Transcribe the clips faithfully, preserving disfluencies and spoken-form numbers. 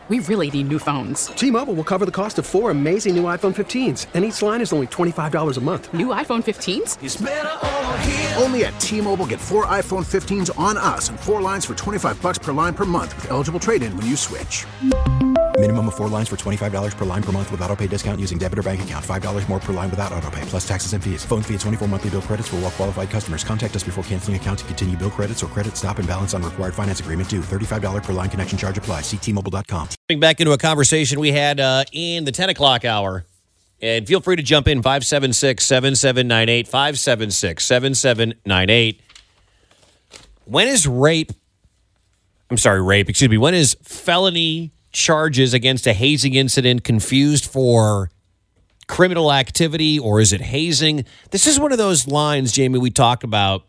We really need new phones. T-Mobile will cover the cost of four amazing new iPhone fifteens, and each line is only twenty-five dollars a month. New iPhone fifteens? It's better over here. Only at T-Mobile, get four iPhone fifteens on us and four lines for twenty-five dollars per line per month with eligible trade-in when you switch. Minimum of four lines for twenty-five dollars per line per month with autopay discount using debit or bank account. five dollars more per line without autopay, plus taxes and fees. Phone fee at twenty-four monthly bill credits for well-qualified customers. Contact us before canceling account to continue bill credits or credit stop and balance on required finance agreement due. thirty-five dollars per line connection charge applies. See T Mobile dot com. Back into a conversation we had uh, in the ten o'clock hour. And feel free to jump in, five seven six, seven seven nine eight, five seven six, seven seven nine eight. When is rape, I'm sorry, rape, excuse me, when is felony charges against a hazing incident confused for criminal activity, or is it hazing? This is one of those lines, Jamie, we talk about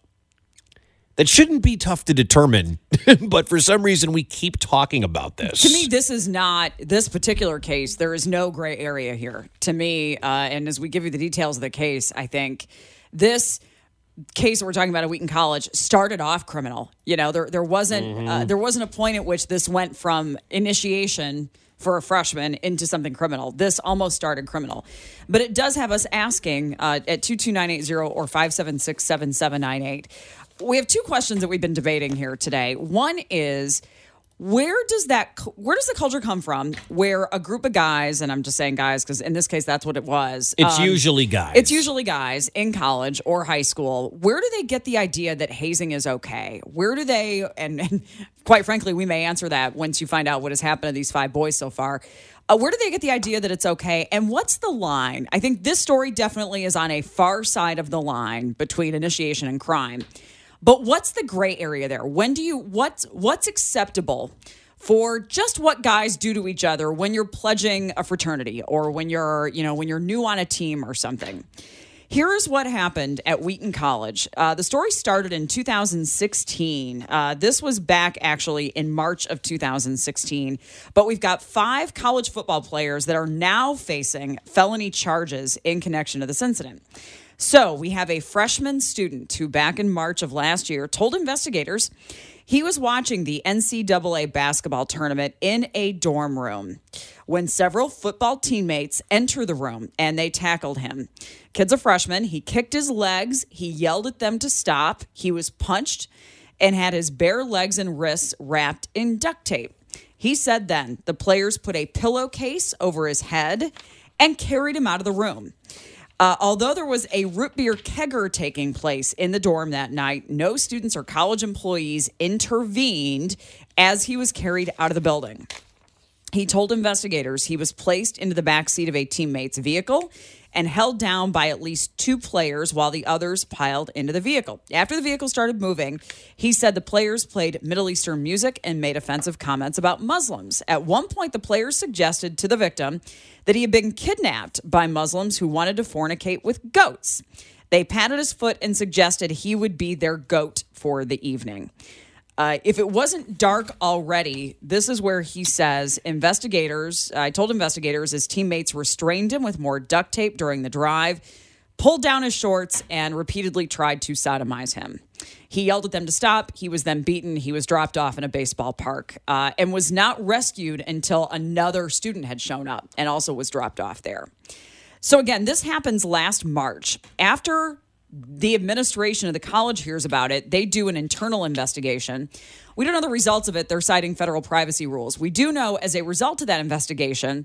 that shouldn't be tough to determine, but for some reason we keep talking about this. To me, this is not, this particular case, there is no gray area here. To me, uh, and as we give you the details of the case, I think this case that we're talking about at Wheaton College started off criminal. You know, there there wasn't mm-hmm. uh, there wasn't a point at which this went from initiation for a freshman into something criminal. This almost started criminal. But it does have us asking uh, at two two nine eight zero or five seven six, seven seven nine eight. We have two questions that we've been debating here today. One is, where does that where does the culture come from where a group of guys, and I'm just saying guys because in this case that's what it was. It's um, usually guys. It's usually guys in college or high school. Where do they get the idea that hazing is okay? Where do they, and, and quite frankly, we may answer that once you find out what has happened to these five boys so far. Uh, where do they get the idea that it's okay? And what's the line? I think this story definitely is on a far side of the line between initiation and crime. But what's the gray area there? When do you, what's, what's acceptable for just what guys do to each other when you're pledging a fraternity or when you're, you know, when you're new on a team or something? Here's what happened at Wheaton College. Uh, the story started in two thousand sixteen. Uh, this was back actually in March of two thousand sixteen. But we've got five college football players that are now facing felony charges in connection to this incident. So we have a freshman student who back in March of last year told investigators he was watching the N C double A basketball tournament in a dorm room when several football teammates enter the room and they tackled him. Kid's a freshman. He kicked his legs. He yelled at them to stop. He was punched and had his bare legs and wrists wrapped in duct tape. He said then the players put a pillowcase over his head and carried him out of the room. Uh, although there was a root beer kegger taking place in the dorm that night, no students or college employees intervened as he was carried out of the building. He told investigators he was placed into the backseat of a teammate's vehicle and held down by at least two players while the others piled into the vehicle. After the vehicle started moving, he said the players played Middle Eastern music and made offensive comments about Muslims. At one point, the players suggested to the victim that he had been kidnapped by Muslims who wanted to fornicate with goats. They patted his foot and suggested he would be their goat for the evening. Uh, if it wasn't dark already, this is where he says investigators, I told investigators his teammates restrained him with more duct tape during the drive, pulled down his shorts, and repeatedly tried to sodomize him. He yelled at them to stop. He was then beaten. He was dropped off in a baseball park uh, and was not rescued until another student had shown up and also was dropped off there. So again, this happens last March. After the administration of the college hears about it, they do an internal investigation. We don't know the results of it. They're citing federal privacy rules. We do know as a result of that investigation,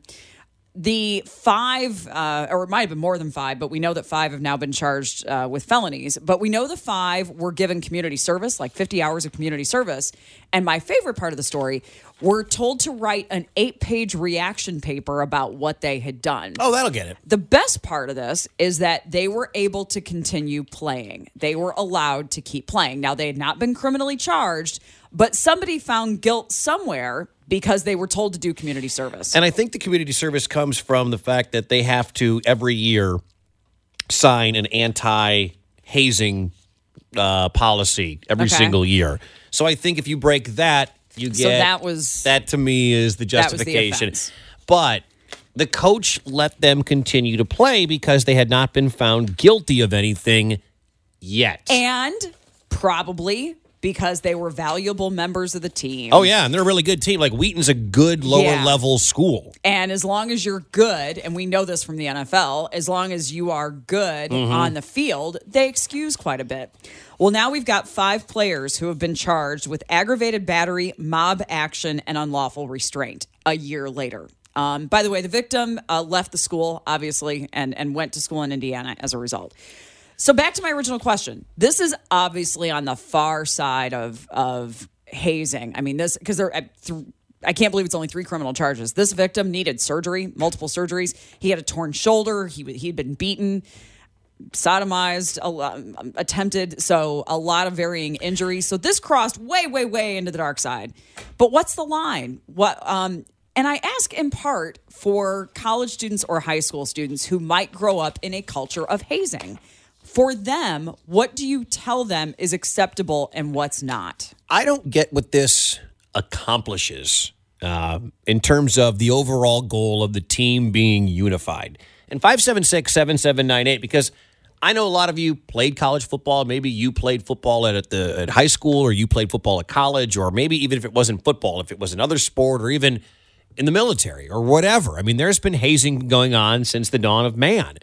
the five, uh, or it might have been more than five, but we know that five have now been charged uh, with felonies. But we know the five were given community service, like fifty hours of community service. And my favorite part of the story, were told to write an eight-page reaction paper about what they had done. Oh, that'll get it. The best part of this is that they were able to continue playing. They were allowed to keep playing. Now, they had not been criminally charged, but somebody found guilt somewhere because they were told to do community service. And I think the community service comes from the fact that they have to every year sign an anti-hazing uh, policy every Okay. single year. So I think if you break that, you get So that was that to me is the that was the justification. offense. But the coach let them continue to play because they had not been found guilty of anything yet. And probably because they were valuable members of the team. Oh, yeah, and they're a really good team. Like, Wheaton's a good lower-level Yeah. school. And as long as you're good, and we know this from the N F L, as long as you are good Mm-hmm. on the field, they excuse quite a bit. Well, now we've got five players who have been charged with aggravated battery, mob action, and unlawful restraint a year later. Um, by the way, the victim uh, left the school, obviously, and, and went to school in Indiana as a result. So back to my original question. This is obviously on the far side of of hazing. I mean, this because there. I, th- I can't believe it's only three criminal charges. This victim needed surgery, multiple surgeries. He had a torn shoulder. He he'd been beaten, sodomized, a lot, attempted. So a lot of varying injuries. So this crossed way, way, way into the dark side. But what's the line? What? Um, and I ask in part for college students or high school students who might grow up in a culture of hazing. For them, what do you tell them is acceptable and what's not? I don't get what this accomplishes uh, in terms of the overall goal of the team being unified. And five seven six, seven seven nine eight, because I know a lot of you played college football. Maybe you played football at, at the at high school, or you played football at college, or maybe even if it wasn't football, if it was another sport, or even in the military or whatever. I mean, there's been hazing going on since the dawn of man.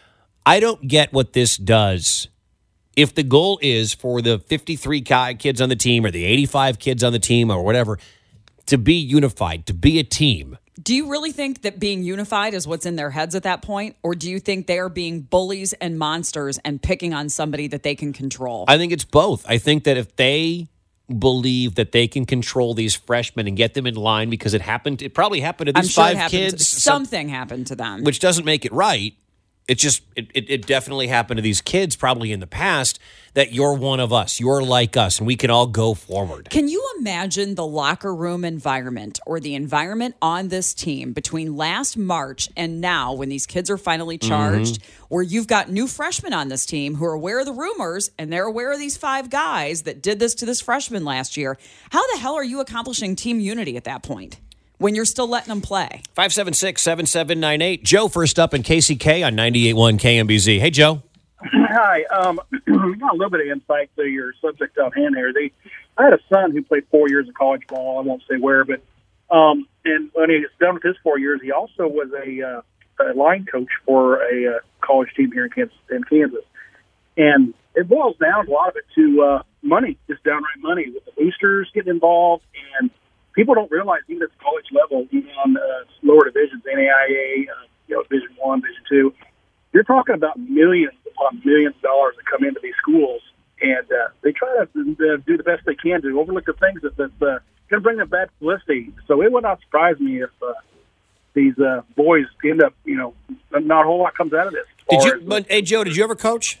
I don't get what this does. If the goal is for the fifty-three kids on the team or the eighty-five kids on the team or whatever to be unified, to be a team. Do you really think that being unified is what's in their heads at that point? Or do you think they are being bullies and monsters and picking on somebody that they can control? I think it's both. I think that if they believe that they can control these freshmen and get them in line, because it happened, it probably happened to I'm these sure five it happened kids. to, something happened to them. Which doesn't make it right. It's just, it, it, it definitely happened to these kids probably in the past, that you're one of us, you're like us, and we can all go forward. Can you imagine the locker room environment or the environment on this team between last March and now when these kids are finally charged, mm-hmm. where you've got new freshmen on this team who are aware of the rumors and they're aware of these five guys that did this to this freshman last year? How the hell are you accomplishing team unity at that point when you're still letting them play? five seven six, seven seven nine eight. Joe first up in K C K on ninety-eight point one K M B Z. Hey, Joe. Hi. Um, we got a little bit of insight to your subject on hand here. They, I had a son who played four years of college ball. I won't say where, but um, and when he was done with his four years, he also was a, uh, a line coach for a uh, college team here in Kansas. In Kansas. And it boils down, a lot of it, to uh, money, just downright money, with the boosters getting involved. And people don't realize, even at the college level, even on uh, lower divisions, N A I A, uh, you know, Division One, Division Two, you're talking about millions upon millions of dollars that come into these schools, and uh, they try to uh, do the best they can to overlook the things that that's uh, going to bring them bad publicity. So it would not surprise me if uh, these uh, boys end up, you know, not a whole lot comes out of this. Did you? But, hey, Joe, did you ever coach?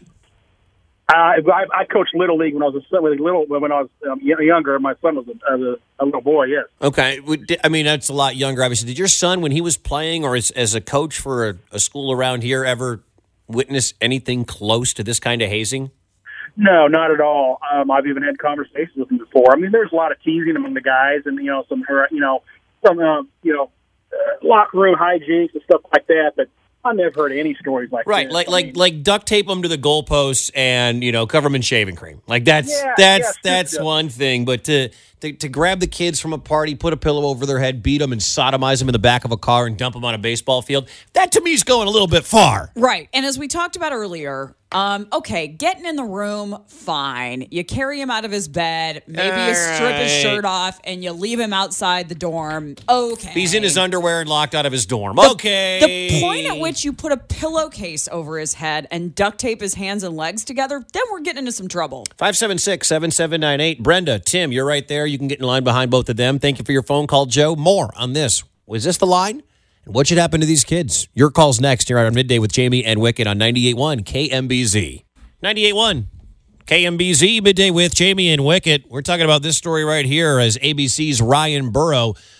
Uh, I, I coached little league when I was a little when I was um, younger. My son was a, a, a little boy. Yes. Okay. I mean, that's a lot younger, obviously. Did your son, when he was playing or as, as a coach for a, a school around here, ever witness anything close to this kind of hazing? No, not at all. Um, I've even had conversations with him before. I mean, there's a lot of teasing among the guys, and you know, some you know, some uh, you know, uh, locker room hijinks and stuff like that. But I never heard any stories like right, that. like I like mean, like duct tape them to the goalposts and you know cover them in shaving cream. Like that's Yeah, that's yeah, that's sure. one thing, but to, to to grab the kids from a party, put a pillow over their head, beat them, and sodomize them in the back of a car and dump them on a baseball field, that to me is going a little bit far. Right. And as we talked about earlier, um, okay, getting in the room, fine. You carry him out of his bed, maybe All you strip his right. shirt off, and you leave him outside the dorm. Okay. He's in his underwear and locked out of his dorm. The- okay. The point at which you put a pillowcase over his head and duct tape his hands and legs together, then we're getting into some trouble. five seven six, seven seven nine eight. Brenda, Tim, you're right there. You can get in line behind both of them. Thank you for your phone call, Joe. More on this. Was this the line? And what should happen to these kids? Your call's next here on Midday with Jamie and Wicket on ninety-eight point one K M B Z. ninety-eight point one K M B Z, Midday with Jamie and Wicket. We're talking about this story right here as A B C's Ryan Burrow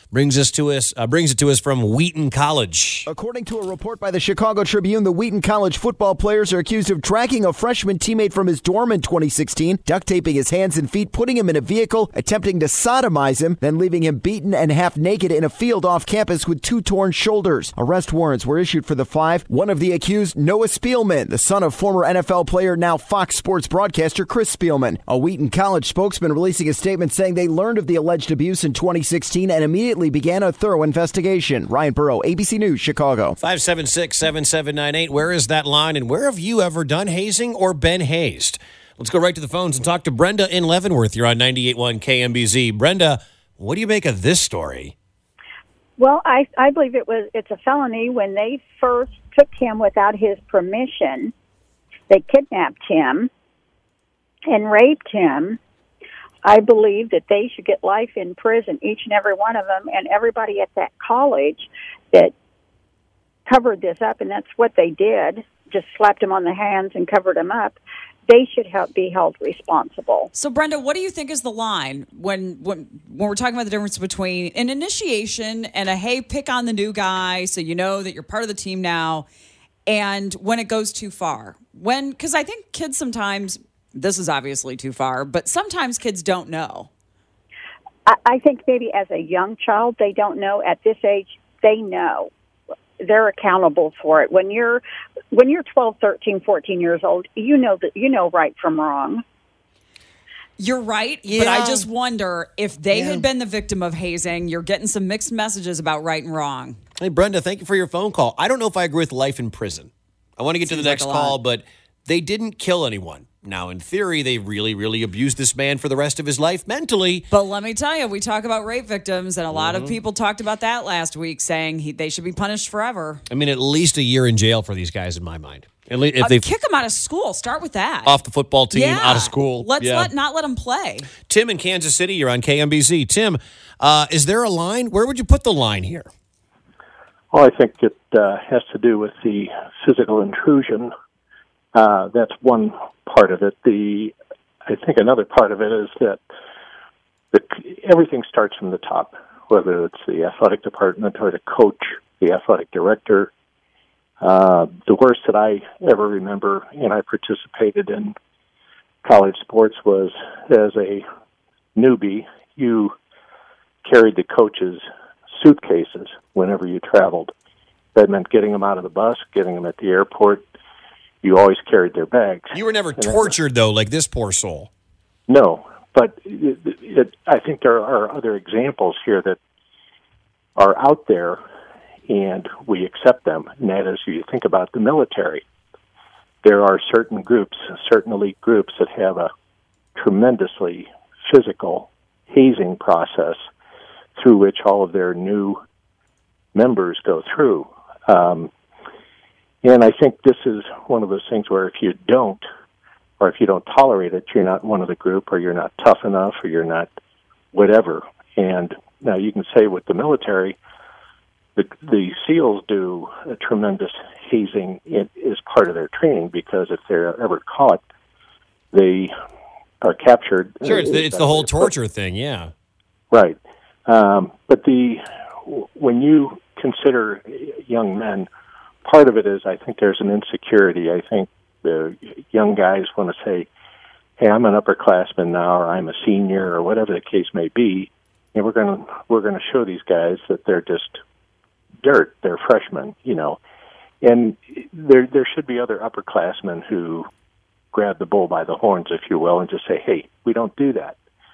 brings us to us uh, brings it to us from Wheaton College. According to a report by the Chicago Tribune, the Wheaton College football players are accused of dragging a freshman teammate from his dorm in twenty sixteen, duct taping his hands and feet, putting him in a vehicle, attempting to sodomize him, then leaving him beaten and half naked in a field off campus with two torn shoulders. Arrest warrants were issued for the five. One of the accused, Noah Spielman, the son of former N F L player, now Fox Sports broadcaster Chris Spielman. A Wheaton College spokesman releasing a statement saying they learned of the alleged abuse in twenty sixteen and immediately began a thorough investigation. Ryan Burrow, A B C News, Chicago. five seven six, seven seven nine eight. Where is that line, and where have you ever done hazing or been hazed? Let's go right to the phones and talk to Brenda in Leavenworth. You're on ninety-eight point one K M B Z. Brenda, what do you make of this story? Well, I, I believe it was it's a felony. When they first took him without his permission, they kidnapped him and raped him. I believe that they should get life in prison, each and every one of them, and everybody at that college that covered this up, and that's what they did, just slapped him on the hands and covered him up. They should help be held responsible. So, Brenda, what do you think is the line when when when we're talking about the difference between an initiation and a, hey, pick on the new guy so you know that you're part of the team now, and when it goes too far? When, because I think kids sometimes... This is obviously too far, but sometimes kids don't know. I, I think maybe as a young child, they don't know. At this age, they know. They're accountable for it. When you're when you're twelve, thirteen, fourteen years old, you know that you know right from wrong. You're right, Yeah. but I just wonder if they Yeah. had been the victim of hazing, you're getting some mixed messages about right and wrong. Hey, Brenda, thank you for your phone call. I don't know if I agree with life in prison. I want to get Seems to the like next a lot. call, but they didn't kill anyone. Now, in theory, they really, really abused this man for the rest of his life mentally. But let me tell you, we talk about rape victims, and a lot Mm-hmm. of people talked about that last week, saying he, they should be punished forever. I mean, at least a year in jail for these guys, in my mind. At least if Uh, they kick them out of school. Start with that. off the football team, yeah. out of school. Let's Yeah. let not let them play. Tim in Kansas City, you're on K M B Z. Tim, uh, is there a line? Where would you put the line here? Well, I think it uh, has to do with the physical intrusion. Uh, that's one part of it. The I think another part of it is that the, everything starts from the top, whether it's the athletic department or the coach, the athletic director. Uh, the worst that I ever remember, and I participated in college sports, was as a newbie, you carried the coach's suitcases whenever you traveled. That meant getting them out of the bus, getting them at the airport. You always carried their bags. You were never tortured, though, like this poor soul. No, but it, it, I think there are other examples here that are out there, and we accept them. And that is, you think about the military. There are certain groups, certain elite groups that have a tremendously physical hazing process through which all of their new members go through. Um, and I think this is one of those things where if you don't, or if you don't tolerate it, you're not one of the group, or you're not tough enough, or you're not whatever. And now you can say with the military, the, the SEALs do a tremendous hazing in, as part of their training, because if they're ever caught, they are captured. Sure, it's the, it's the whole torture thing, yeah. Right. Um, but the when you consider young men, part of it is I think there's an insecurity. I think the young guys want to say, hey, I'm an upperclassman now, or I'm a senior, or whatever the case may be, and we're going to we're going to show these guys that they're just dirt. They're freshmen, you know. And there there should be other upperclassmen who grab the bull by the horns, if you will, and just say, hey, we don't do that.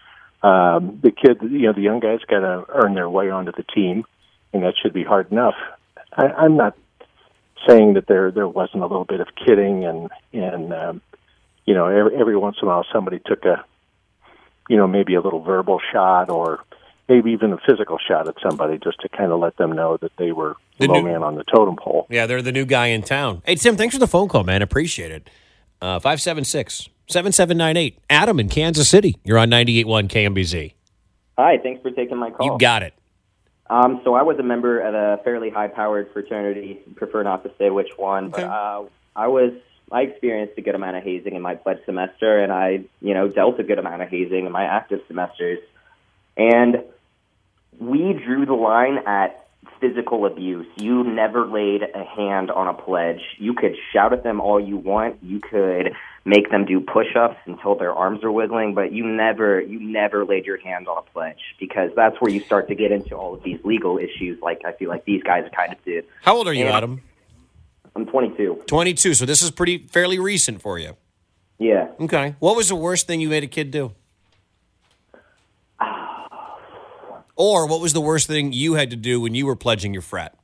Um, the kid, you know, the young guys got to earn their way onto the team, and that should be hard enough. I, I'm not saying that there there wasn't a little bit of kidding, and and um, you know, every, every once in a while somebody took a, you know, maybe a little verbal shot, or maybe even a physical shot at somebody, just to kind of let them know that they were The low new- man on the totem pole. Yeah, they're the new guy in town. Hey, Tim, thanks for the phone call, man. Appreciate it. Uh, five seven six, seven seven nine eight. Adam in Kansas City. You're on ninety-eight point one K M B Z. Hi, thanks for taking my call. You got it. Um, so I was a member at a fairly high-powered fraternity. Prefer not to say which one, Okay. but uh, I was I experienced a good amount of hazing in my pledge semester, and I, you know, dealt a good amount of hazing in my active semesters. And we drew the line at physical abuse. You never laid a hand on a pledge. You could shout at them all you want. You could make them do push-ups until their arms are wiggling, but you never you never laid your hand on a pledge, because that's where you start to get into all of these legal issues like I feel like these guys kind of did. How old are you, and Adam? I'm twenty-two. twenty-two, so this is pretty fairly recent for you. Yeah. Okay. What was the worst thing you made a kid do? Or what was the worst thing you had to do when you were pledging your frat?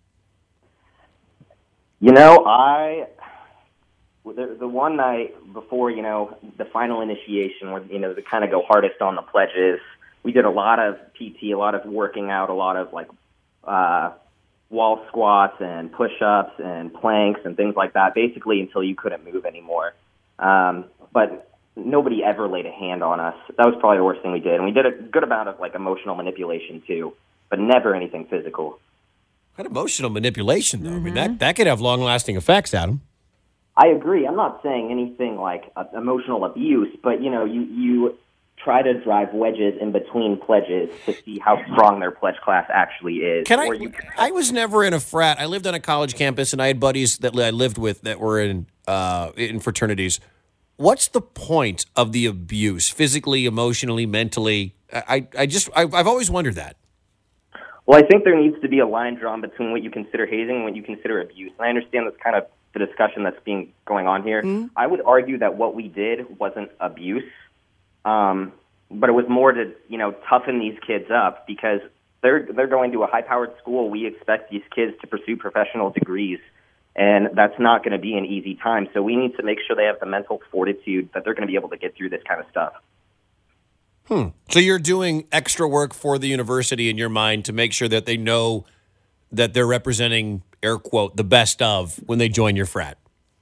You know, I the, the one night before, you know, the final initiation, where, you know, to kind of go hardest on the pledges, we did a lot of P T, a lot of working out, a lot of like uh, wall squats and push-ups and planks and things like that, basically until you couldn't move anymore. Um, but nobody ever laid a hand on us. That was probably the worst thing we did. And we did a good amount of like emotional manipulation too, but never anything physical. What emotional manipulation, though? Mm-hmm. I mean, that, that could have long-lasting effects, Adam. I agree. I'm not saying anything like uh, emotional abuse, but, you know, you, you try to drive wedges in between pledges to see how strong their pledge class actually is. Can I? Or you, I was never in a frat. I lived on a college campus, and I had buddies that I lived with that were in uh, in fraternities. What's the point of the abuse, physically, emotionally, mentally? I, I just, I, I've always wondered that. Well, I think there needs to be a line drawn between what you consider hazing and what you consider abuse. And I understand that's kind of the discussion that's being going on here. Mm-hmm. I would argue that what we did wasn't abuse, um, but it was more to, you know, toughen these kids up, because they're they're going to a high-powered school. We expect these kids to pursue professional degrees. And that's not going to be an easy time. So we need to make sure they have the mental fortitude that they're going to be able to get through this kind of stuff. Hmm. So you're doing extra work for the university in your mind to make sure that they know that they're representing, air quote, the best of when they join your frat.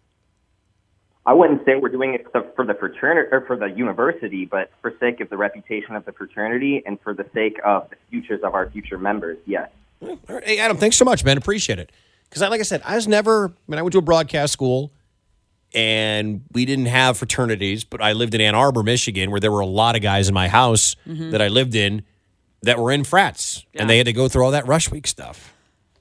I wouldn't say we're doing it for the fraternity or for the university, but for sake of the reputation of the fraternity and for the sake of the futures of our future members, yes. All right. Hey, Adam, thanks so much, man. Appreciate it. Because, like I said, I was never, I mean, I went to a broadcast school, and we didn't have fraternities, but I lived in Ann Arbor, Michigan, where there were a lot of guys in my house mm-hmm. that I lived in that were in frats, yeah. and they had to go through all that rush week stuff.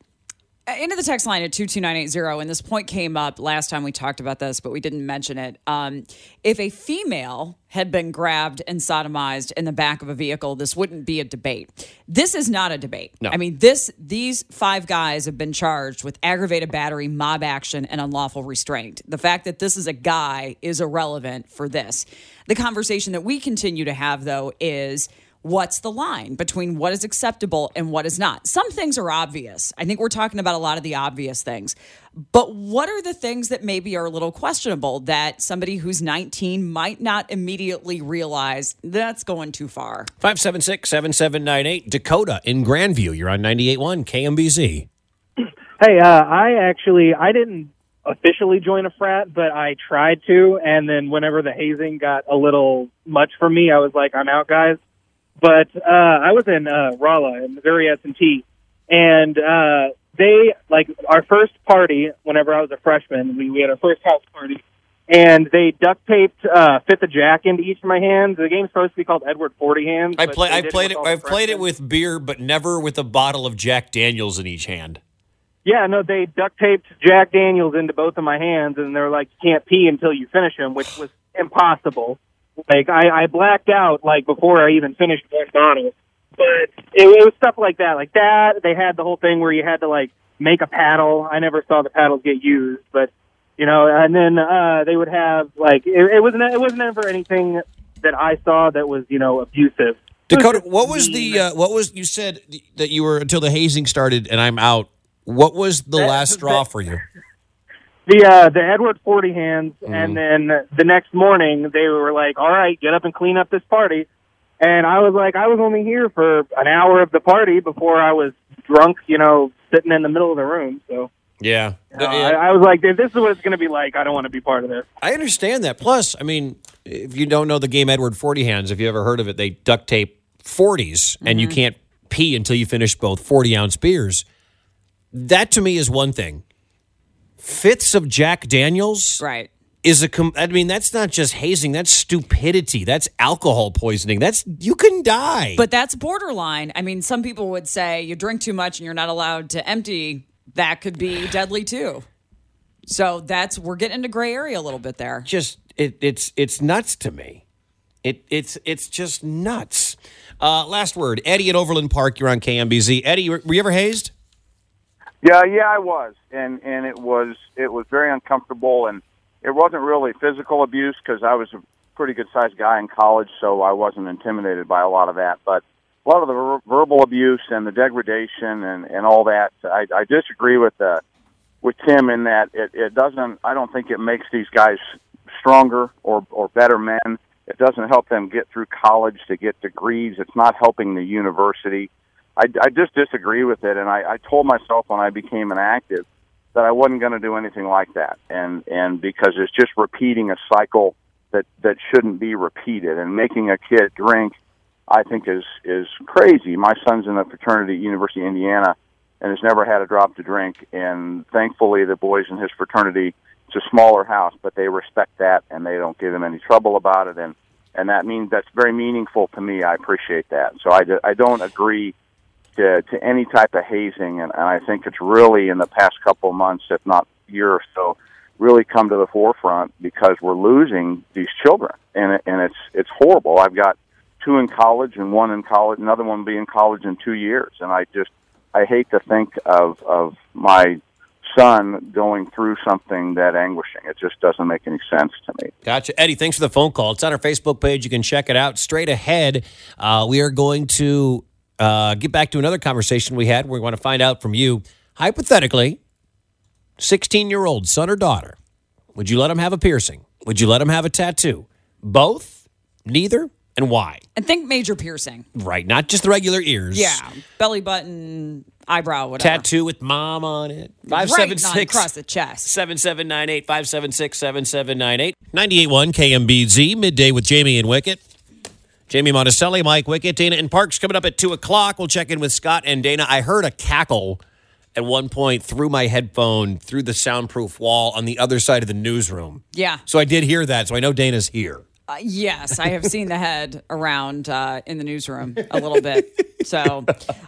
Into the text line at two two nine eight zero, and this point came up last time we talked about this, but we didn't mention it. Um, if a female had been grabbed and sodomized in the back of a vehicle, this wouldn't be a debate. This is not a debate. No. I mean, this these five guys have been charged with aggravated battery, mob action, and unlawful restraint. The fact that this is a guy is irrelevant for this. The conversation that we continue to have, though, is what's the line between what is acceptable and what is not? Some things are obvious. I think we're talking about a lot of the obvious things. But what are the things that maybe are a little questionable that somebody who's nineteen might not immediately realize that's going too far? five seven six, seven seven nine eight. Dakota in Grandview. You're on ninety-eight point one K M B Z. Hey, uh, I actually, I didn't officially join a frat, but I tried to. And then whenever the hazing got a little much for me, I was like, I'm out, guys. But uh, I was in uh, Rolla, in Missouri S and T, and uh, they, like, our first party, whenever I was a freshman, we, we had our first house party, and they duct taped uh, Fifth of Jack into each of my hands. The game's supposed to be called Edward forty Hands. I play, I played it. I've played it with beer, but never with a bottle of Jack Daniels in each hand. Yeah, no, they duct taped Jack Daniels into both of my hands, and they're like, you can't pee until you finish them, which was impossible. Like, I, I blacked out, like, before I even finished one bottle. But it, it was stuff like that. Like that, they had the whole thing where you had to, like, make a paddle. I never saw the paddles get used. But, you know, and then uh, they would have, like, it, it, wasn't, it wasn't ever anything that I saw that was, you know, abusive. Dakota, what was the, uh, what was, you said that you were, until the hazing started and I'm out. What was the that, last straw that, for you? The uh, the Edward forty hands, mm. and then the next morning they were like, all right, get up and clean up this party. And I was like, I was only here for an hour of the party before I was drunk, you know, sitting in the middle of the room. So yeah, uh, I, I was like, if this is what it's going to be like, I don't want to be part of this. I understand that. Plus, I mean, if you don't know the game Edward forty hands, if you ever heard of it, they duct tape forties, mm-hmm. and you can't pee until you finish both forty-ounce beers. That, to me, is one thing. Fifths of Jack Daniels right. is a. Com- I mean, that's not just hazing. That's stupidity. That's alcohol poisoning. That's you can die. But that's borderline. I mean, some people would say you drink too much and you're not allowed to empty. That could be deadly too. So that's we're getting into gray area a little bit there. Just it, it's it's nuts to me. It it's it's just nuts. Uh, last word, Eddie at Overland Park. You're on K M B Z. Eddie, were you ever hazed? Yeah, yeah, I was, and and it was it was very uncomfortable, and it wasn't really physical abuse because I was a pretty good sized guy in college, so I wasn't intimidated by a lot of that. But a lot of the ver- verbal abuse and the degradation and, and all that, I, I disagree with uh, with Tim in that it, it doesn't. I don't think it makes these guys stronger or or better men. It doesn't help them get through college to get degrees. It's not helping the university. I, I just disagree with it, and I, I told myself when I became an active that I wasn't going to do anything like that, and and because it's just repeating a cycle that, that shouldn't be repeated, and making a kid drink, I think is is crazy. My son's in a fraternity at University of Indiana and has never had a drop to drink, and thankfully the boys in his fraternity, it's a smaller house, but they respect that, and they don't give him any trouble about it, and, and that means that's very meaningful to me. I appreciate that. So I, I don't agree To, to any type of hazing, and, and I think it's really in the past couple of months, if not year or so, really come to the forefront because we're losing these children, and it, and it's it's horrible. I've got two in college and one in college, another one will be in college in two years, and I just I hate to think of of my son going through something that anguishing. It just doesn't make any sense to me. Gotcha. Eddie, thanks for the phone call. It's on our Facebook page. You can check it out. Straight ahead, uh, we are going to Uh, get back to another conversation we had. We want to find out from you, hypothetically, sixteen-year-old son or daughter, would you let him have a piercing? Would you let him have a tattoo? Both? Neither? And why? And think major piercing. Right, not just the regular ears. Yeah, belly button, eyebrow, whatever. Tattoo with mom on it. Right five seven six, on across the chest. seven seven nine eight, five seven six, seven seven nine eight. ninety-eight point one K M B Z, midday with Jamie and Wicket. Jamie Monticelli, Mike Wicket, Dana and Parks coming up at two o'clock. We'll check in with Scott and Dana. I heard a cackle at one point through my headphone, through the soundproof wall on the other side of the newsroom. Yeah. So I did hear that, so I know Dana's here. Uh, yes, I have seen the head around uh, in the newsroom a little bit. So,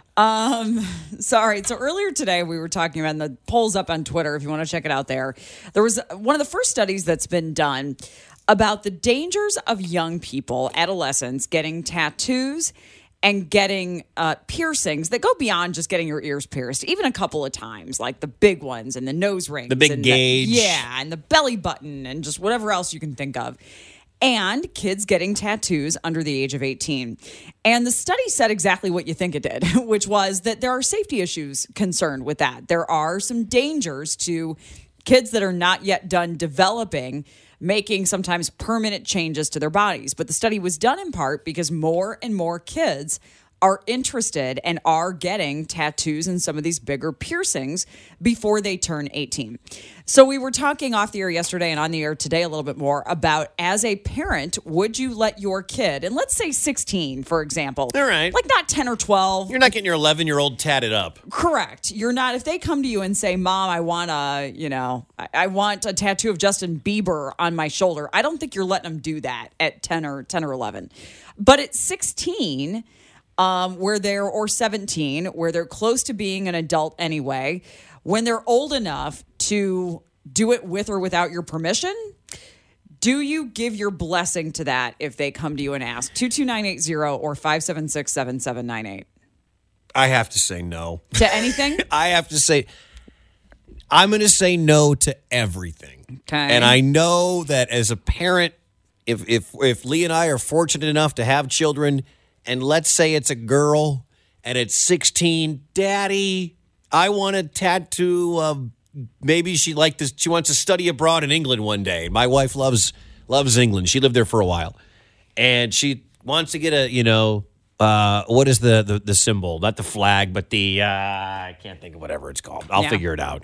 um, sorry. So earlier today we were talking about, and the poll's up on Twitter if you want to check it out there. There was one of the first studies that's been done about the dangers of young people, adolescents, getting tattoos and getting uh, piercings that go beyond just getting your ears pierced, even a couple of times, like the big ones and the nose rings. The big and gauge. The, yeah, and the belly button and just whatever else you can think of. And kids getting tattoos under the age of eighteen. And the study said exactly what you think it did, which was that there are safety issues concerned with that. There are some dangers to kids that are not yet done developing, making sometimes permanent changes to their bodies. But the study was done in part because more and more kids are interested and are getting tattoos and some of these bigger piercings before they turn eighteen. So we were talking off the air yesterday and on the air today a little bit more about, as a parent, would you let your kid, and let's say sixteen, for example. All right. Like not ten or twelve. You're not getting your eleven-year-old tatted up. Correct. You're not. If they come to you and say, Mom, I want a, you know, I, I want a tattoo of Justin Bieber on my shoulder, I don't think you're letting them do that at ten or ten or eleven. But at sixteen, um, where they're, or seventeen, where they're close to being an adult anyway, when they're old enough to do it with or without your permission, do you give your blessing to that if they come to you and ask? two two nine eight zero or five seven six, seven seven nine eight. I have to say no. To anything? I have to say, I'm going to say no to everything. Okay. And I know that as a parent, if if if Lee and I are fortunate enough to have children, and let's say it's a girl and it's sixteen, Daddy, I want a tattoo of, maybe she like this, she wants to study abroad in England one day. My wife loves loves England. She lived there for a while. And she wants to get a, you know, uh, what is the, the the symbol? Not the flag, but the, uh, I can't think of whatever it's called. I'll Yeah. figure it out.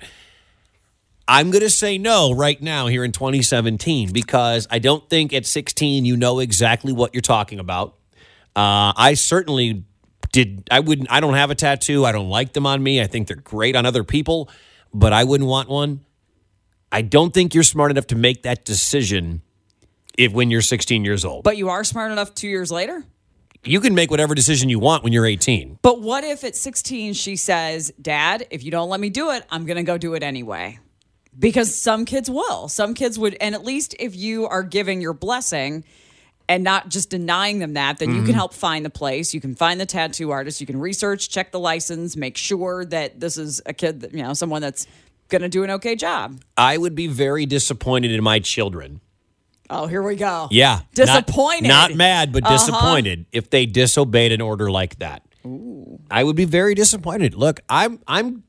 I'm going to say no right now here in twenty seventeen because I don't think at sixteen you know exactly what you're talking about. Uh, I certainly did. I wouldn't. I don't have a tattoo. I don't like them on me. I think they're great on other people, but I wouldn't want one. I don't think you're smart enough to make that decision if when you're sixteen years old. But you are smart enough two years later? You can make whatever decision you want when you're eighteen. But what if at sixteen she says, Dad, if you don't let me do it, I'm going to go do it anyway? Because some kids will. Some kids would. And at least if you are giving your blessing and not just denying them that, then mm-hmm. you can help find the place. You can find the tattoo artist. You can research, check the license, make sure that this is a kid, that, you know, someone that's going to do an okay job. I would be very disappointed in my children. Oh, here we go. Yeah. Disappointed. Not, not mad, but uh-huh. disappointed if they disobeyed an order like that. Ooh. I would be very disappointed. Look, I'm I'm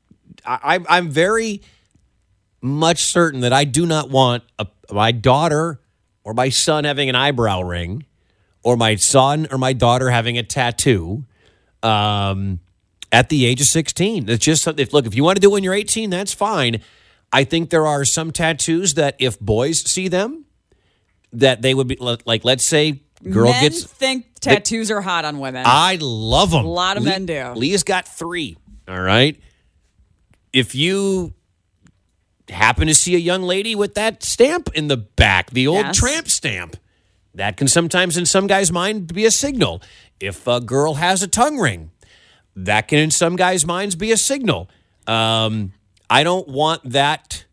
I, I'm very much certain that I do not want a, my daughter or my son having an eyebrow ring or my son or my daughter having a tattoo um, at the age of sixteen. It's just something. Look, if you want to do it when you're eighteen, that's fine. I think there are some tattoos that if boys see them, that they would be like, let's say girl men gets think tattoos they, are hot on women. I love them. A lot of Lee, men do. Leah's got three. All right. If you happen to see a young lady with that stamp in the back, the old yes. tramp stamp, that can sometimes in some guys' mind be a signal. If a girl has a tongue ring, that can in some guys' minds be a signal. Um, I don't want that.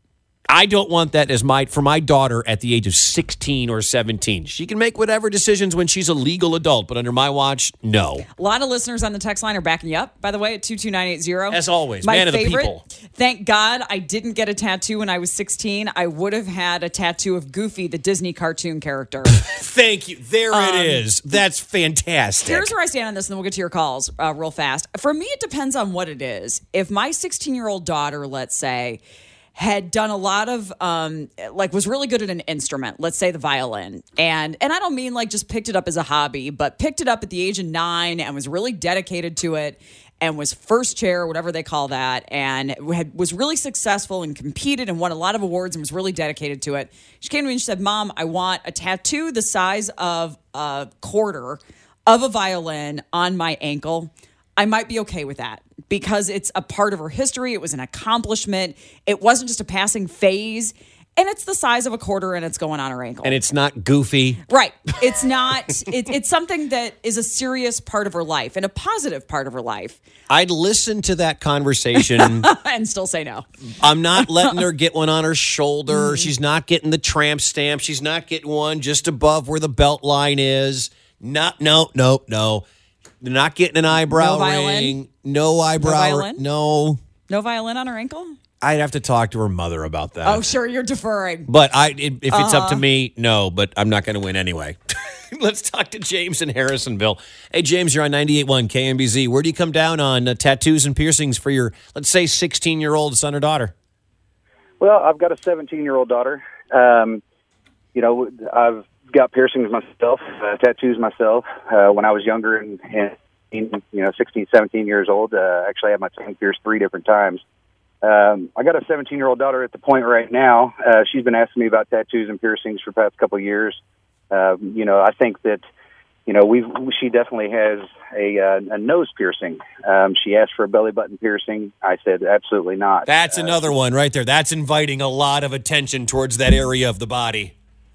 I don't want that as my for my daughter at the age of sixteen or seventeen. She can make whatever decisions when she's a legal adult, but under my watch, no. A lot of listeners on the text line are backing you up, by the way, at two two nine eight zero. As always, my man favorite, of the people. Thank God I didn't get a tattoo when I was sixteen. I would have had a tattoo of Goofy, the Disney cartoon character. Thank you. There um, it is. That's fantastic. Here's where I stand on this, and then we'll get to your calls uh, real fast. For me, it depends on what it is. If my sixteen-year-old daughter, let's say, had done a lot of, um, like, was really good at an instrument, let's say the violin. And and I don't mean, like, just picked it up as a hobby, but picked it up at the age of nine and was really dedicated to it and was first chair, whatever they call that, and had, was really successful and competed and won a lot of awards and was really dedicated to it. She came to me and she said, Mom, I want a tattoo the size of a quarter of a violin on my ankle. I might be okay with that because it's a part of her history. It was an accomplishment. It wasn't just a passing phase. And it's the size of a quarter and it's going on her ankle. And it's not goofy. Right. It's not. it, it's something that is a serious part of her life and a positive part of her life. I'd listen to that conversation. And still say no. I'm not letting her get one on her shoulder. Mm. She's not getting the tramp stamp. She's not getting one just above where the belt line is. Not, no, no, no. They're not getting an eyebrow no ring. No eyebrow. No violin? No. No violin on her ankle? I'd have to talk to her mother about that. Oh, sure. You're deferring. But I, if it's uh-huh. up to me, no. But I'm not going to win anyway. Let's talk to James in Harrisonville. Hey, James, you're on ninety-eight point one K M B Z. Where do you come down on uh, tattoos and piercings for your, let's say, sixteen-year-old son or daughter? Well, I've got a seventeen-year-old daughter. Um, you know, I've got piercings myself, uh, tattoos myself. Uh, when I was younger and, and you know, sixteen, seventeen years old, uh, actually I had my tongue pierced three different times. Um, I got a seventeen-year-old daughter at the point right now. Uh, she's been asking me about tattoos and piercings for the past couple of years. Uh, you know, I think that, you know, we've, she definitely has a, uh, a nose piercing. Um, she asked for a belly button piercing. I said, absolutely not. That's uh, another one right there. That's inviting a lot of attention towards that area of the body.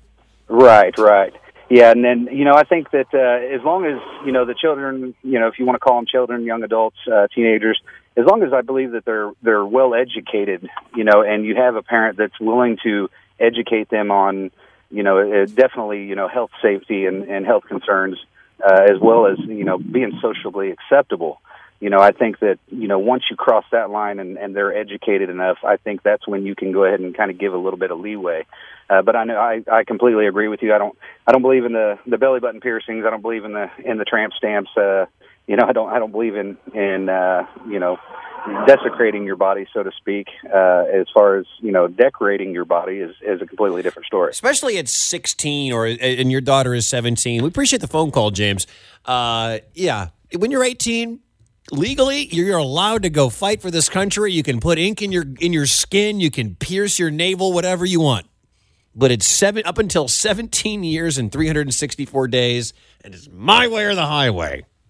Right, right. Yeah, and then, you know, I think that uh, as long as, you know, the children, you know, if you want to call them children, young adults, uh, teenagers, as long as I believe that they're they're well educated, you know, and you have a parent that's willing to educate them on, you know, uh, definitely, you know, health safety and, and health concerns, uh, as well as, you know, being socially acceptable. You know, I think that, you know, once you cross that line and, and they're educated enough, I think that's when you can go ahead and kind of give a little bit of leeway. Uh, but I know I, I completely agree with you. I don't I don't believe in the, the belly button piercings. I don't believe in the in the tramp stamps. Uh, you know, I don't I don't believe in in uh, you know, desecrating your body, so to speak. Uh, as far as, you know, decorating your body is, is a completely different story. Especially at sixteen, or and your daughter is seventeen. We appreciate the phone call, James. Uh, yeah, when you're eighteen. Legally, you're allowed to go fight for this country. You can put ink in your in your skin. You can pierce your navel, whatever you want. But it's seven up until seventeen years and three hundred sixty-four days, and it's my way or the highway.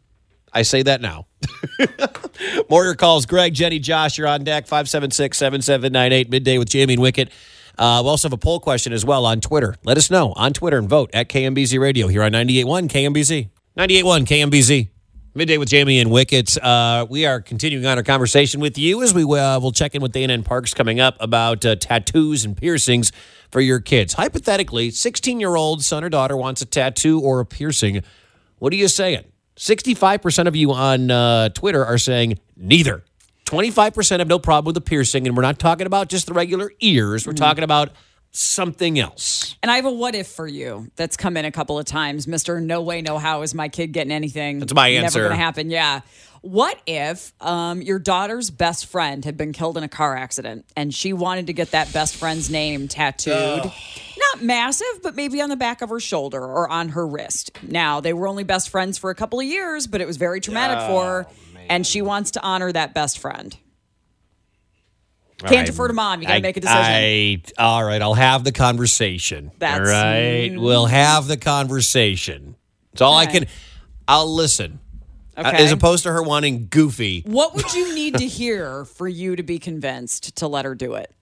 I say that now. More your calls. Greg, Jenny, Josh, you're on deck. five seven six, seven seven nine eight, midday with Jamie and Wicket. Uh, we also have a poll question as well on Twitter. Let us know on Twitter and vote at K M B Z Radio here on ninety-eight point one K M B Z. ninety-eight point one K M B Z. Midday with Jamie and Wicket. Uh, we are continuing on our conversation with you as we uh, will check in with Dana and Parks coming up about uh, tattoos and piercings for your kids. Hypothetically, sixteen-year-old son or daughter wants a tattoo or a piercing. What are you saying? sixty-five percent of you on uh, Twitter are saying neither. twenty-five percent have no problem with the piercing, and we're not talking about just the regular ears. We're mm-hmm. talking about something else. And I have a what if for you that's come in a couple of times. Mister No way, no how is my kid getting anything. That's my answer. Never going to happen. Yeah. What if um, your daughter's best friend had been killed in a car accident and she wanted to get that best friend's name tattooed? Oh. Not massive, but maybe on the back of her shoulder or on her wrist. Now, they were only best friends for a couple of years, but it was very traumatic oh, for her, man. And she wants to honor that best friend. Can't I, defer to mom. You got to make a decision. I, all right, I'll have the conversation. That's, all right, mm, we'll have the conversation. It's all okay. I can. I'll listen. Okay. Uh, as opposed to her wanting goofy. What would you need to hear for you to be convinced to let her do it?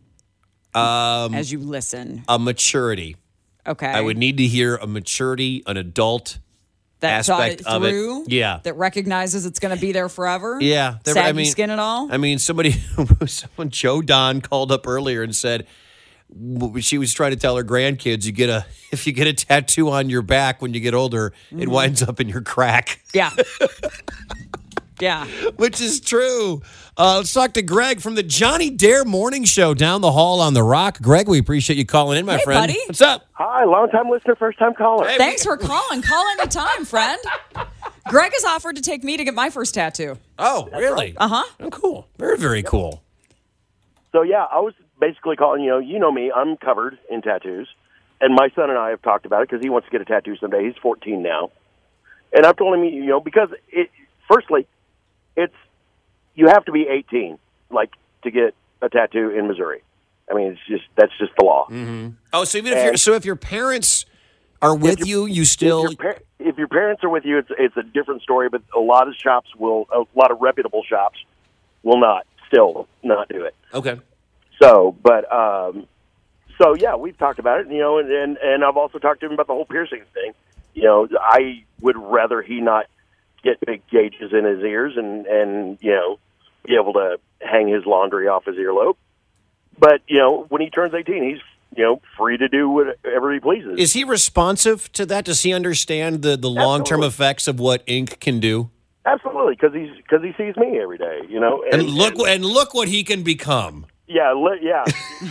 Um, as you listen. A maturity. Okay. I would need to hear a maturity, an adult that aspect thought it through, of it. Yeah. That recognizes it's going to be there forever. Yeah. Saggy I mean, skin and all. I mean, somebody, someone, Joe Don called up earlier and said she was trying to tell her grandkids, you get a if you get a tattoo on your back when you get older, mm-hmm. it winds up in your crack. Yeah. Yeah. Which is true. Uh, let's talk to Greg from the Johnny Dare Morning Show down the hall on the Rock. Greg, we appreciate you calling in, my hey, friend. Buddy. What's up? Hi, long-time listener, first-time caller. Hey, Thanks for calling. Call any time, friend. Greg has offered to take me to get my first tattoo. Oh, That's really? Right. Uh-huh. Oh, cool. Very, very cool. So, yeah, I was basically calling, you know, you know me. I'm covered in tattoos. And my son and I have talked about it because he wants to get a tattoo someday. He's fourteen now. And I've told him, you know, because, it, firstly, it's you have to be eighteen, like, to get a tattoo in Missouri. I mean, it's just that's just the law. Mm-hmm. Oh, so even if you're, so if your parents are with you, you still if your, par- if your parents are with you, it's it's a different story. But a lot of shops will, a lot of reputable shops will not still not do it. Okay. So, but um, so yeah, we've talked about it, you know, and, and and I've also talked to him about the whole piercing thing. You know, I would rather he not get big gauges in his ears and and you know be able to hang his laundry off his earlobe. But, you know, when he turns eighteen, he's, you know, free to do whatever he pleases. Is he responsive to that? Does he understand the, the long-term Absolutely. effects of what ink can do? Absolutely, because he's because he sees me every day, you know. And, and look and, and look what he can become. Yeah, li- yeah.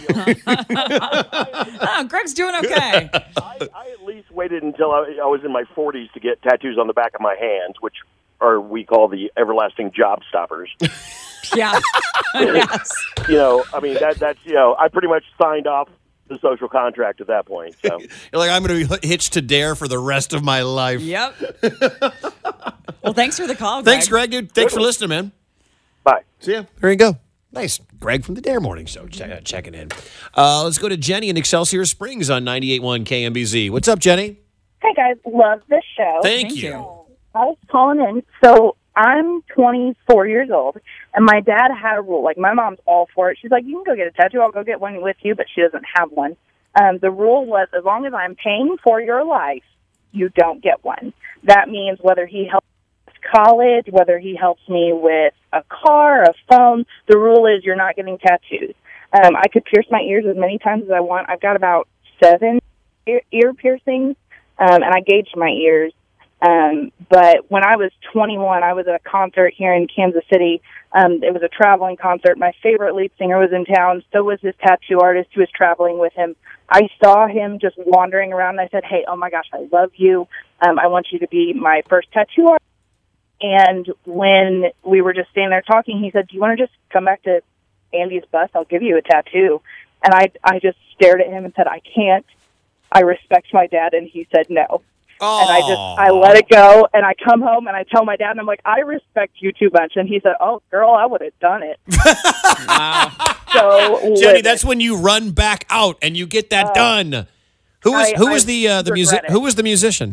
Oh, Greg's doing okay. I, I at least waited until I, I was in my forties to get tattoos on the back of my hands, which are we call the everlasting job stoppers. Yeah. Yes. You know, I mean, that that's, you know, I pretty much signed off the social contract at that point. So. You're like, I'm going to be hitched to Dare for the rest of my life. Yep. Well, thanks for the call, Greg. Thanks, Greg, dude. Thanks for listening, man. Bye. See ya. There you go. Nice. Greg from the Dare Morning Show check, checking in. Uh, let's go to Jenny in Excelsior Springs on ninety-eight point one K M B Z. What's up, Jenny? Hey, guys. Love the show. Thank, Thank you. you. I was calling in. So I'm twenty-four years old, and my dad had a rule. Like, my mom's all for it. She's like, you can go get a tattoo. I'll go get one with you, but she doesn't have one. Um, the rule was, as long as I'm paying for your life, you don't get one. That means whether he helps college, whether he helps me with a car, a phone, the rule is you're not getting tattoos. Um, I could pierce my ears as many times as I want. I've got about seven ear, ear piercings, um, and I gauged my ears. Um, but when I was twenty-one, I was at a concert here in Kansas City. Um, it was a traveling concert. My favorite lead singer was in town. So was his tattoo artist who was traveling with him. I saw him just wandering around, and I said, hey, oh, my gosh, I love you. Um, I want you to be my first tattoo artist. And when we were just standing there talking, he said, do you want to just come back to Andy's bus? I'll give you a tattoo. And I, I just stared at him and said, I can't. I respect my dad. And he said no. Aww. And I just, I let it go, and I come home, and I tell my dad, and I'm like, I respect you too much. And he said, oh, girl, I would have done it. Wow. So, Jenny, live that's it. when you run back out and you get that Uh, done. Who was I- who was I the uh, the music? regret it. Who was the musician?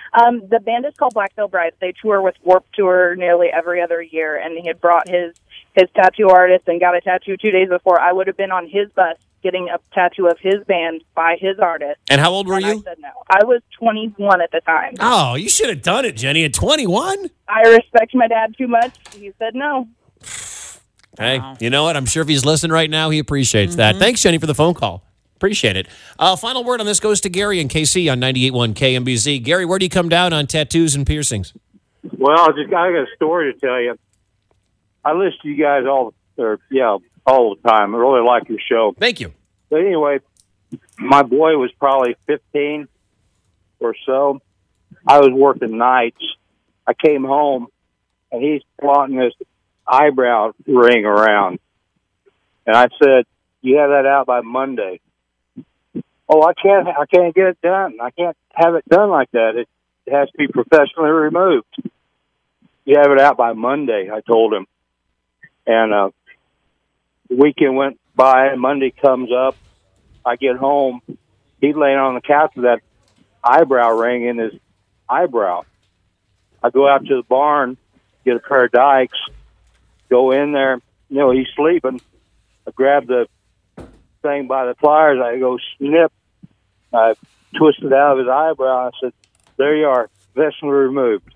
Um, the band is called Black Veil Brides. They tour with Warped Tour nearly every other year, and he had brought his his tattoo artist and got a tattoo two days before. I would have been on his bus getting a tattoo of his band by his artist. And how old were and you? I said no. I was twenty-one at the time. Oh, you should have done it, Jenny, at twenty-one. I respect my dad too much. He said no. Hey, Wow. you know what? I'm sure if he's listening right now, he appreciates that. Thanks, Jenny, for the phone call. Appreciate it. Uh, final word on this goes to Gary and K C on ninety-eight point one K M B Z. Gary, where do you come down on tattoos and piercings? Well, I just I got a story to tell you. I listen to you guys all, or yeah, all the time. I really like your show. Thank you. But anyway, my boy was probably fifteen or so. I was working nights. I came home, and he's flaunting this eyebrow ring around. And I said, "You have that out by Monday." "Oh, I can't. I can't get it done. I can't have it done like that. It, it has to be professionally removed." "You have it out by Monday," I told him. And uh, the weekend went by, and Monday comes up. I get home. He's laying on the couch with that eyebrow ring in his eyebrow. I go out to the barn, get a pair of dikes, go in there. You know, he's sleeping. I grab the thing by the pliers. I go snip. I twist it out of his eyebrow. I said, "There you are, professionally removed."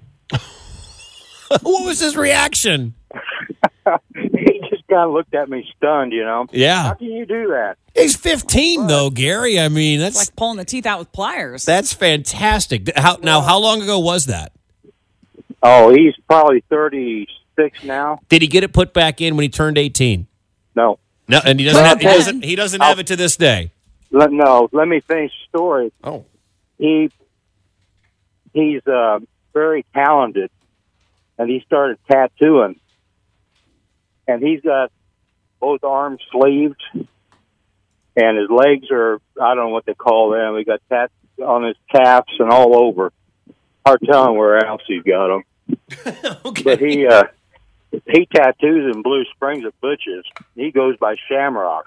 What was his reaction? He just kind of looked at me stunned, you know. Yeah. How can you do that? He's fifteen, though, Gary. I mean, that's It's like pulling the teeth out with pliers. that's fantastic. How, now, how long ago was that? Oh, he's probably thirty-six now. Did he get it put back in when he turned eighteen? No. No, and he doesn't. Have, he doesn't. He doesn't have it to this day. Let, no, let me finish the story. Oh. He he's uh, very talented, and he started tattooing. And he's got both arms sleeved, and his legs are, I don't know what they call them. He got tats on his calves and all over. Hard telling where else he's got them. Okay. But he uh, he tattoos in Blue Springs at Butch's. He goes by Shamrock.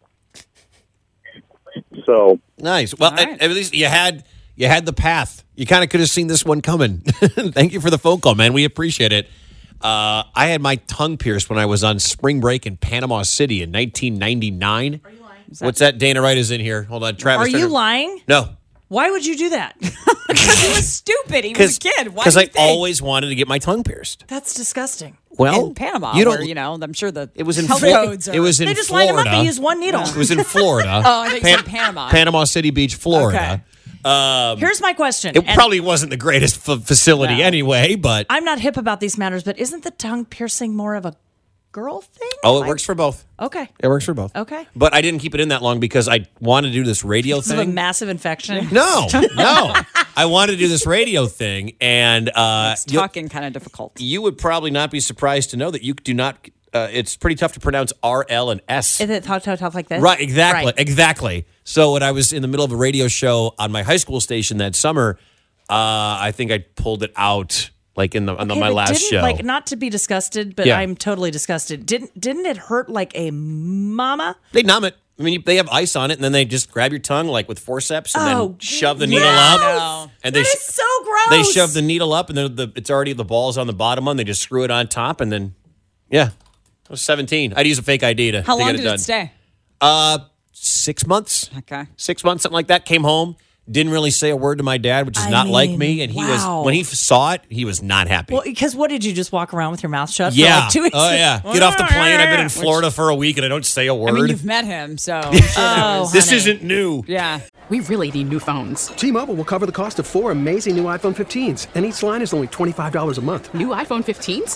So Nice. Well, at, at least you had you had the path. You kind of could have seen this one coming. Thank you for the phone call, man. We appreciate it. Uh, I had my tongue pierced when I was on spring break in Panama City in nineteen ninety-nine. Are you lying? What's that? Dana Wright is in here. Hold on, Travis. Are you Turner. lying? No. Why would you do that? Because he was stupid. He was a kid. Why Because do you I think? always wanted to get my tongue pierced. That's disgusting. Well, in Panama, you don't- where, you know, I'm sure the It was in health Flor- codes are. It was in They just Florida. line them up. They use one needle. It was in Florida. Oh, I think you said Panama. Panama City Beach, Florida. Um, Here's my question. It and probably wasn't the greatest f- facility No. anyway, but I'm not hip about these matters, but isn't the tongue piercing more of a girl thing? oh, it Like- works for both. Okay. It works for both. Okay. But I didn't keep it in that long because I wanted to do this radio This is a thing. massive infection. No, no. I wanted to do this radio thing, and uh, It's you- talking kind of difficult. you would probably not be surprised to know that you do not. Uh, it's pretty tough to pronounce R, L, and S. Is it talk, talk, talk like this? Right, exactly, Right. exactly. So when I was in the middle of a radio show on my high school station that summer, uh, I think I pulled it out like in the on the, Okay, my but last didn't, show. Like, not to be disgusted, but Yeah. I'm totally disgusted. Didn't didn't it hurt like a mama? They numb it. I mean, you- they have ice on it, and then they just grab your tongue like with forceps, and Oh, then shove the needle gross. up. And they That sh- is so gross. they shove the needle up, and then the, it's already the balls on the bottom one. They just screw it on top, and then yeah, I was seventeen. I'd use a fake I D to, How to long get it did done. it stay? Uh, six months. Okay. Six months, something like that. Came home, didn't really say a word to my dad, which is I not like mean, me. And he wow. was when he f- saw it, he was not happy. Well, because what did you just walk around with your mouth shut? yeah. For like two weeks? Oh yeah. Get off the plane. I've been in Florida for a week and I don't say a word. I mean, you've met him, so I'm sure that Oh, was, this honey. isn't new. yeah. We really need new phones. T-Mobile will cover the cost of four amazing new iPhone fifteens, and each line is only twenty-five dollars a month. New iPhone fifteens?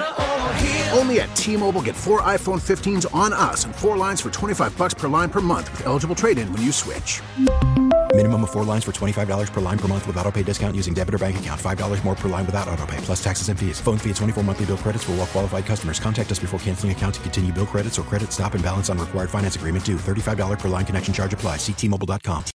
Only at T-Mobile, get four iPhone fifteens on us and four lines for twenty-five bucks per line per month with eligible trade-in when you switch. Minimum of four lines for twenty-five dollars per line per month with auto pay discount using debit or bank account. five dollars more per line without auto pay, plus taxes and fees. Phone fee at twenty-four monthly bill credits for well-qualified customers. Contact us before canceling account to continue bill credits or credit stop and balance on required finance agreement due. thirty-five dollars per line connection charge applies. See T Mobile dot com.